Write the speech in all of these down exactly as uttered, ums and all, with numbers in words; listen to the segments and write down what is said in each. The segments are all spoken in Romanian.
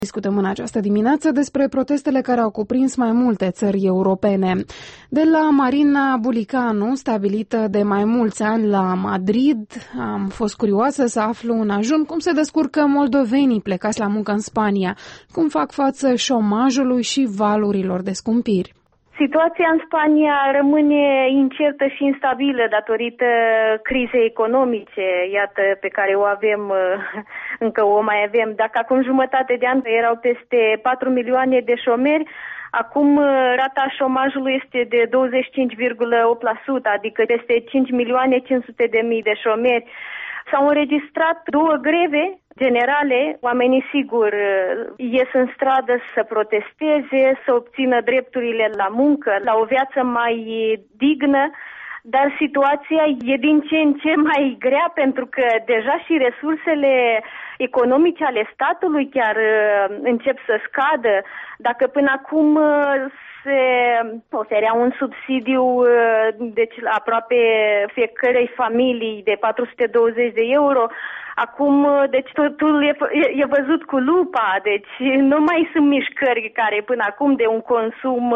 Discutăm în această dimineață despre protestele care au cuprins mai multe țări europene. De la Marina Bulicanu, stabilită de mai mulți ani la Madrid, am fost curioasă să aflu în ajun cum se descurcă moldovenii plecați la muncă în Spania, cum fac față șomajului și valurilor de scumpiri. Situația în Spania rămâne incertă și instabilă datorită crizei economice, iată, pe care o avem, încă o mai avem. Dacă acum jumătate de an erau peste patru milioane de șomeri, acum rata șomajului este de douăzeci și cinci virgulă opt la sută, adică peste cinci milioane cinci sute de mii de șomeri. S-au înregistrat două greve generale, oamenii sigur ies în stradă să protesteze, să obțină drepturile la muncă, la o viață mai dignă, dar situația e din ce în ce mai grea pentru că deja și resursele economice ale statului chiar încep să scadă. Dacă până acum se oferea un subsidiu deci aproape fiecărei familii de patru sute douăzeci de euro, acum deci totul e, e văzut cu lupa, deci nu mai sunt mișcări care până acum de un consum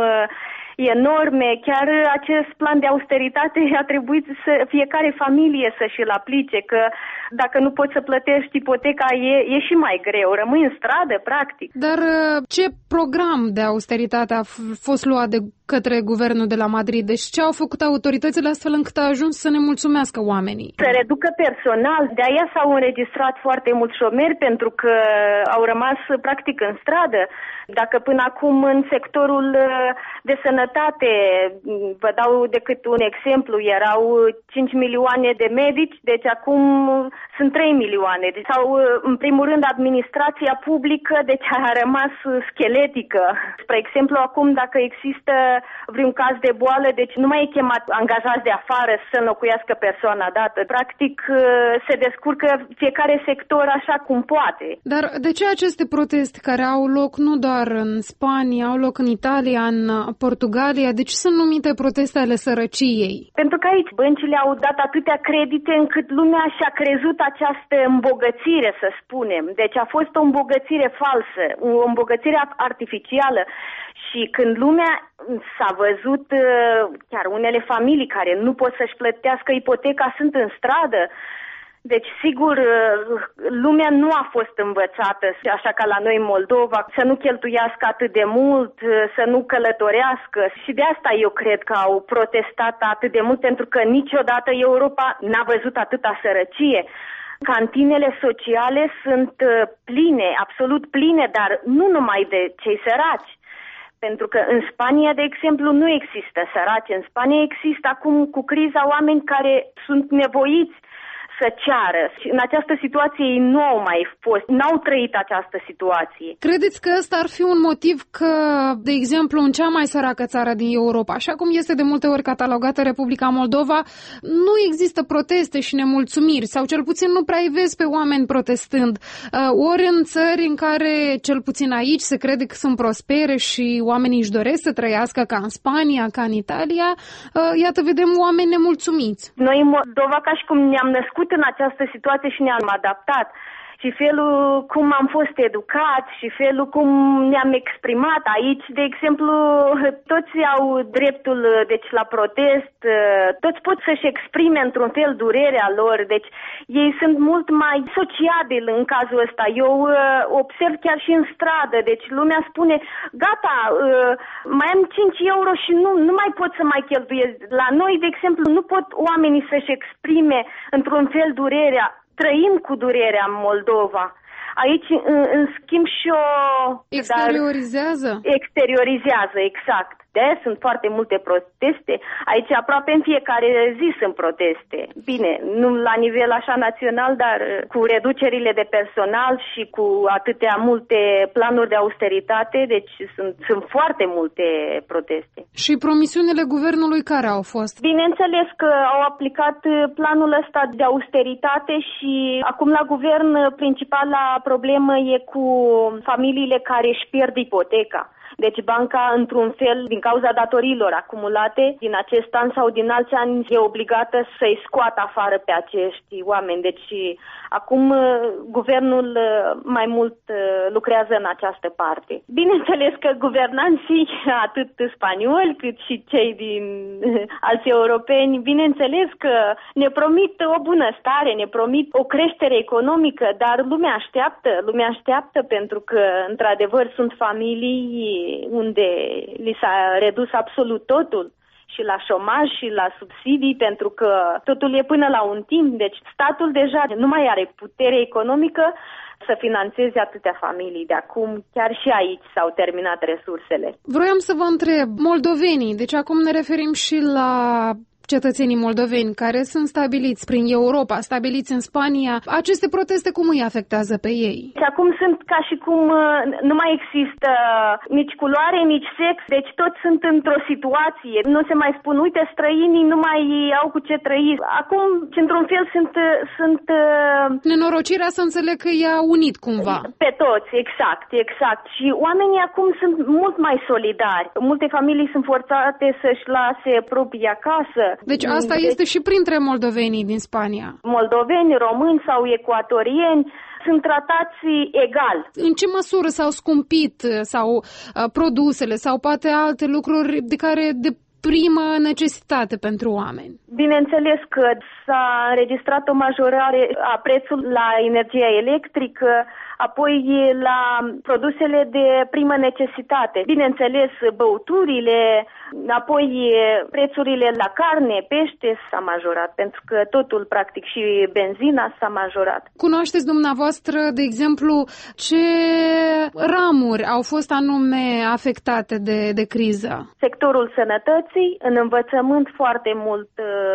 enorme. Chiar acest plan de austeritate a trebuit să fiecare familie să și-l aplice, că dacă nu poți să plătești ipoteca e, e și mai greu, rămâi în stradă practic. Dar ce program de austeritate a fost luat de către guvernul de la Madrid? Deci ce au făcut autoritățile astfel încât a ajuns să ne mulțumească oamenii? Să reducă personal, de aia s-au înregistrat foarte mulți șomeri pentru că au rămas practic în stradă. Dacă până acum în sectorul de sănătate, vă dau decât un exemplu, erau cinci milioane de medici, deci acum sunt trei milioane. Sau în primul rând administrația publică, deci a rămas scheletică. Spre exemplu, acum dacă există vreun caz de boală, deci nu mai e chemat angajați de afară să înlocuiască persoana dată. Practic se descurcă fiecare sector așa cum poate. Dar de ce aceste proteste care au loc nu doar în Spania, au loc în Italia, în Portugalia, de ce sunt numite proteste ale sărăciei? Pentru că aici băncile au dat atâtea credite încât lumea și-a crezut această îmbogățire, să spunem. Deci a fost o îmbogățire falsă, o îmbogățire artificială. Și când lumea s-a văzut, chiar unele familii care nu pot să-și plătească ipoteca sunt în stradă, deci sigur lumea nu a fost învățată, așa ca la noi în Moldova, să nu cheltuiască atât de mult, să nu călătorească. Și de asta eu cred că au protestat atât de mult, pentru că niciodată Europa n-a văzut atâta sărăcie. Cantinele sociale sunt pline, absolut pline, dar nu numai de cei săraci. Pentru că în Spania, de exemplu, nu există săraci. În Spania există acum cu criza oameni care sunt nevoiți să ceară. Și în această situație ei nu au mai fost, n-au trăit această situație. Credeți că ăsta ar fi un motiv că, de exemplu, în cea mai săracă țară din Europa, așa cum este de multe ori catalogată Republica Moldova, nu există proteste și nemulțumiri, sau cel puțin nu prea îi vezi pe oameni protestând? Ori în țări în care, cel puțin aici, se crede că sunt prospere și oamenii își doresc să trăiască ca în Spania, ca în Italia, iată, vedem oameni nemulțumiți. Noi în Moldova, ca și cum ne-am născut în această situație și ne-am adaptat. Și felul cum am fost educați și felul cum ne-am exprimat aici, de exemplu, toți au dreptul deci la protest, toți pot să-și exprime într-un fel durerea lor, deci ei sunt mult mai sociabili în cazul ăsta. Eu observ chiar și în stradă, deci lumea spune, gata, mai am cinci euro și nu, nu mai pot să mai cheltuiesc. La noi, de exemplu, nu pot oamenii să-și exprime într-un fel durerea. Trăim cu durerea în Moldova. Aici, în, în schimb, și o... Exteriorizează? Dar, exteriorizează, exact. De sunt foarte multe proteste. Aici, aproape în fiecare zi sunt proteste. Bine, nu la nivel așa național, dar cu reducerile de personal și cu atâtea multe planuri de austeritate, deci sunt, sunt foarte multe proteste. Și promisiunile guvernului care au fost? Bineînțeles că au aplicat planul ăsta de austeritate și acum la guvern principala problemă e cu familiile care își pierd ipoteca. Deci banca, într-un fel, din cauza datoriilor acumulate din acest an sau din alți ani, e obligată să-i scoată afară pe acești oameni. Deci acum guvernul mai mult lucrează în această parte. Bineînțeles că guvernanții, atât spanioli cât și cei din alți europeni, bineînțeles că ne promit o bunăstare, ne promit o creștere economică, dar lumea așteaptă, lumea așteaptă pentru că, într-adevăr, sunt familii unde li s-a redus absolut totul, și la șomaj și la subsidii, pentru că totul e până la un timp. Deci statul deja nu mai are putere economică să financeze atâtea familii. De acum, chiar și aici s-au terminat resursele. Vroiam să vă întreb, moldovenii, deci acum ne referim și la cetățenii moldoveni care sunt stabiliți prin Europa, stabiliți în Spania, aceste proteste cum îi afectează pe ei? Și acum sunt ca și cum nu mai există nici culoare, nici sex, deci toți sunt într-o situație. Nu se mai spun, uite, străinii nu mai au cu ce trăi. Acum, într-un fel, sunt... sunt nenorocirea, să înțeleg că i-a unit cumva. Pe toți, exact, exact. Și oamenii acum sunt mult mai solidari. Multe familii sunt forțate să-și lase proprii acasă. Deci asta deci, este și printre moldovenii din Spania. Moldoveni, români sau ecuatorieni sunt tratați egal. În ce măsură s-au scumpit sau uh, produsele sau poate alte lucruri de care de primă necesitate pentru oameni? Bineînțeles că s-a înregistrat o majorare a prețului la energia electrică, apoi la produsele de primă necesitate. Bineînțeles, băuturile, apoi prețurile la carne, pește s-a majorat, pentru că totul, practic, și benzina s-a majorat. Cunoașteți dumneavoastră, de exemplu, ce ramuri au fost anume afectate de, de criză? Sectorul sănătății, în învățământ foarte mult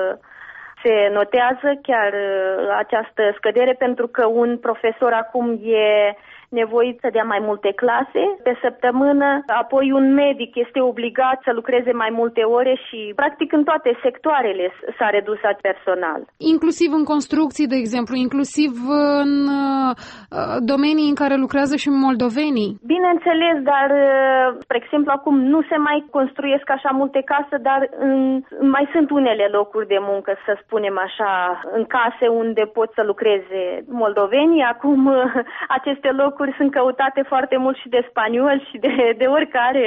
se notează chiar această scădere, pentru că un profesor acum e nevoit să dea mai multe clase pe săptămână, apoi un medic este obligat să lucreze mai multe ore și practic în toate sectoarele s-a redus personal. Inclusiv în construcții, de exemplu, inclusiv în uh, domenii în care lucrează și moldovenii. Bineînțeles, dar, spre exemplu, acum nu se mai construiesc așa multe case, dar în, mai sunt unele locuri de muncă, să spunem așa, în case unde pot să lucreze moldovenii. Acum aceste locuri sunt căutate foarte mult și de spanioli și de, de oricare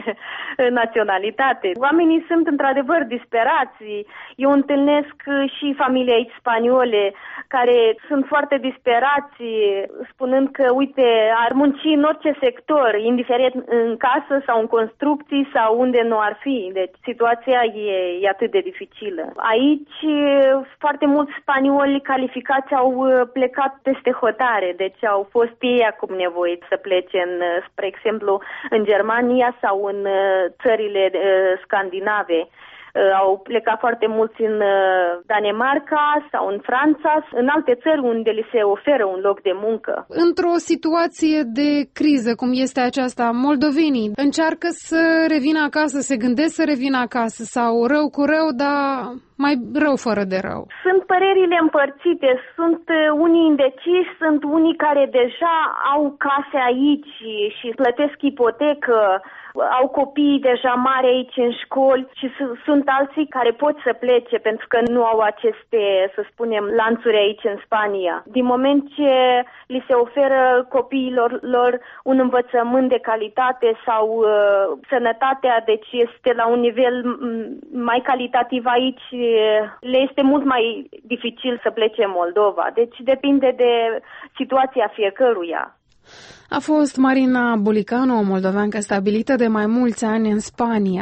naționalitate. Oamenii sunt într-adevăr disperați. Eu întâlnesc și familii aici spaniole care sunt foarte disperați, spunând că, uite, ar munci în orice sector, indiferent în casă sau în construcții sau unde nu ar fi. Deci situația e, e atât de dificilă. Aici foarte mulți spanioli calificați au plecat peste hotare, deci au fost ei acum nevoiți să plece, în, spre exemplu, în Germania sau în țările scandinave. Au plecat foarte mulți în Danemarca sau în Franța, în alte țări unde li se oferă un loc de muncă. Într-o situație de criză, cum este aceasta, moldovenii încearcă să revină acasă, se gândesc să revină acasă sau rău cu rău, dar mai rău fără de rău? Sunt părerile împărțite, sunt unii indeciși, sunt unii care deja au case aici și plătesc ipotecă, au copii deja mari aici în școli și sunt alții care pot să plece pentru că nu au aceste, să spunem, lanțuri aici în Spania. Din moment ce li se oferă copiilor lor un învățământ de calitate sau uh, sănătatea, deci este la un nivel mai calitativ aici, le este mult mai dificil să plece în Moldova. Deci depinde de situația fiecăruia. A fost Marina Bulicanu, o moldoveancă stabilită de mai mulți ani în Spania.